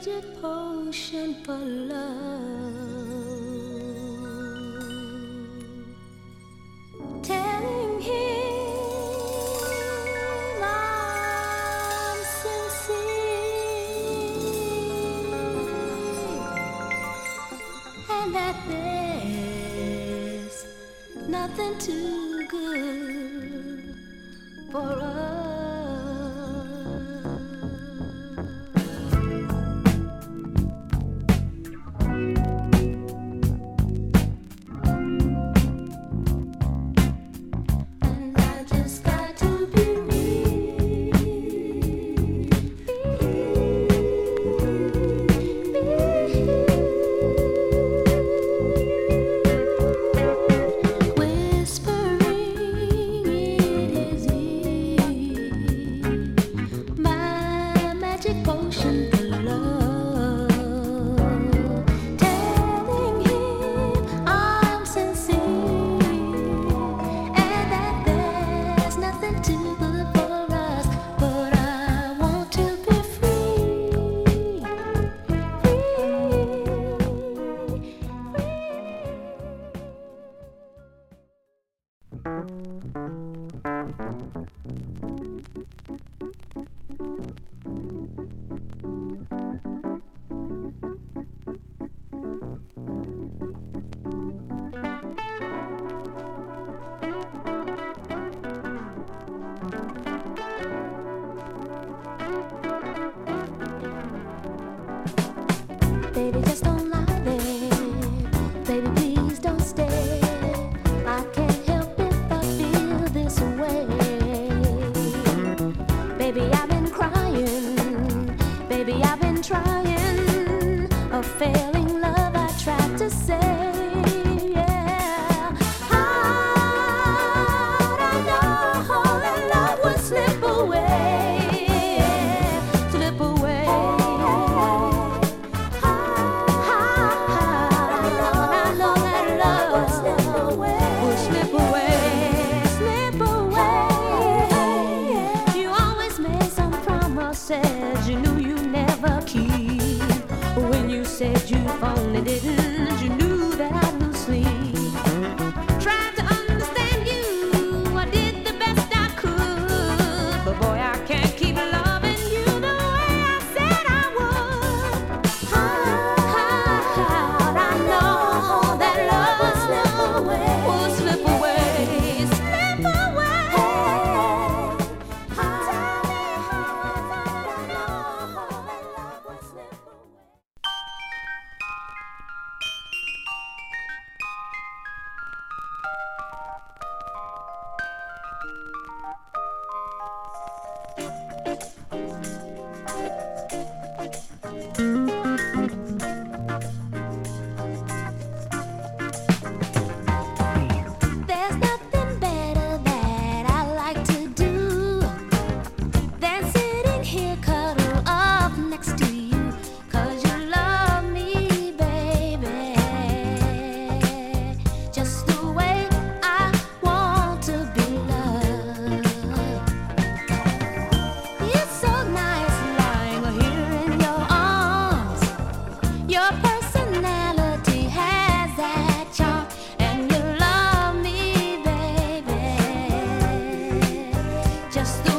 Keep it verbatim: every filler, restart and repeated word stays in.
potion for love, telling him I'm sincere and that there's nothing too good for us. Baby, just don't lie there. Baby, please don't stay. I can't help if I feel this way. Baby, I've been crying. Baby, I've been trying. A failing love, I tried to say. Yeah. How'd I know that love would slip away? Slip away. Said you knew you never keep. When you said you only didn't, you knew that I'd lose sleep. Tried to understand you, I did the best I could, but boy, I can't keep loving you the way I said I would. How'd I know that love would slip away? Would slip away, slip away. There's nothing better that I like to do than sitting here cuddle up next to you, 'cause you love me, baby, just the way I want to be loved. It's so nice lying here in your arms. Your personality has that charm, and you love me, baby, just the